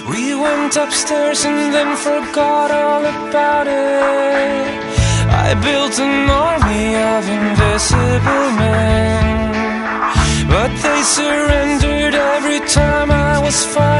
We went upstairs and then forgot all about it. I built an army of invisible men, but they surrendered every time I was fighting.